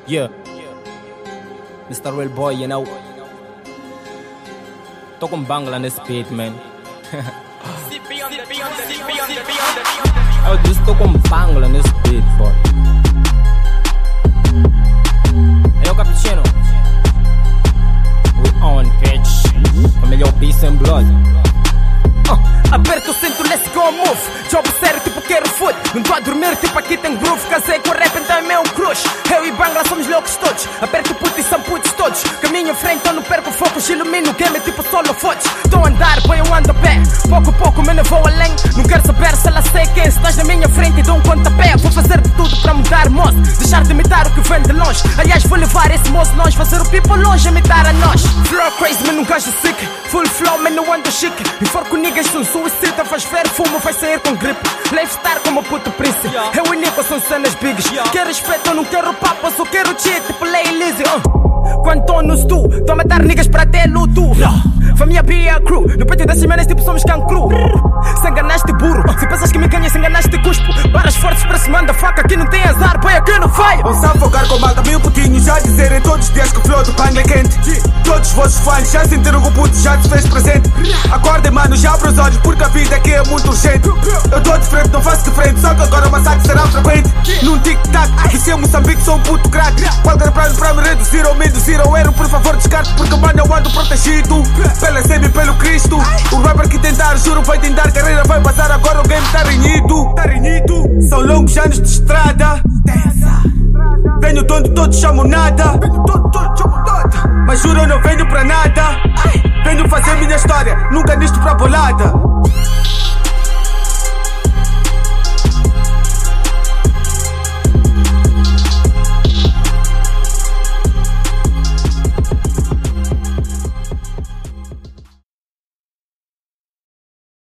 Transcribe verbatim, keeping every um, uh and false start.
Yeah, mister Real Boy, you know. Tô com bangla nesse beat, man. Eu disse tô com bangla nesse beat, boy. Hey, yo, Cappuccino. We on, bitch. Familiar peace and blood. Uh, aperto o cinto, let's go move. Job sério, tipo quero food. Não tô a dormir, tipo aqui tem groove. Casei com o rap, então é meu crush. Eu e Bangla somos loucos todos. Aperto o puto e são putos todos. Caminho em frente, eu não perco foco. Ilumino o game, tipo solo fotos. Tô a andar, boy, eu ando a pé. Pouco a pouco, mas não vou além. Não quero saber se ela sei quem. Se estás na minha frente e dou um pontapé. Vou fazer de tudo para mudar, moço. Deixar de imitar o que vem de longe. Aliás, vou levar esse moço longe. Fazer o people longe, imitar a nós. Flow crazy, mas não gajo sick. Full flow, mas não ando chique. Before com niggas são suicida. Faz ver fumo, vai sair com gripe. Lifestyle como puto príncipe. Yeah. Eu e Nico são cenas bigs. Yeah. Quero respeito, eu não quero papo. Só quero cheat, tipo Lay Lizzy. uh. Quando tô no stu, tô a matar niggas pra ter luto. yeah. Família B é a crew. No peito das semanas tipo somos cancru. Se enganaste burro. Se pensas que me ganhas, enganaste cuspo. Barras fortes para se manda faca. Aqui não tem azar, boy, aqui não falha. Vão se afogar com malta mil putinhos. Já dizerem todos os dias que o flow do Bangla é quente. Todos os vossos fãs já sentiram que o puto já se fez presente. Acordem, mano, já abra os olhos porque a vida aqui é muito urgente. Eu tô de frente, não faço de frente. Só que agora o massacre será frequente. Num tic-tac, aqui é Moçambique, sou um puto crack. Qualquer plano pra me reduzir ou me induzir ao erro, por favor descarte, porque mano eu ando protegido. Pela semi e pelo Cristo. O rapper que tentar, juro, vai tentar. Carreira vai passar, agora o game tá renhido. Tá renhido. São longos anos de estrada. Venho de onde todos chamam nada. Mas juro, eu não venho pra nada. Venho fazer minha história, nunca nisto pra bolada.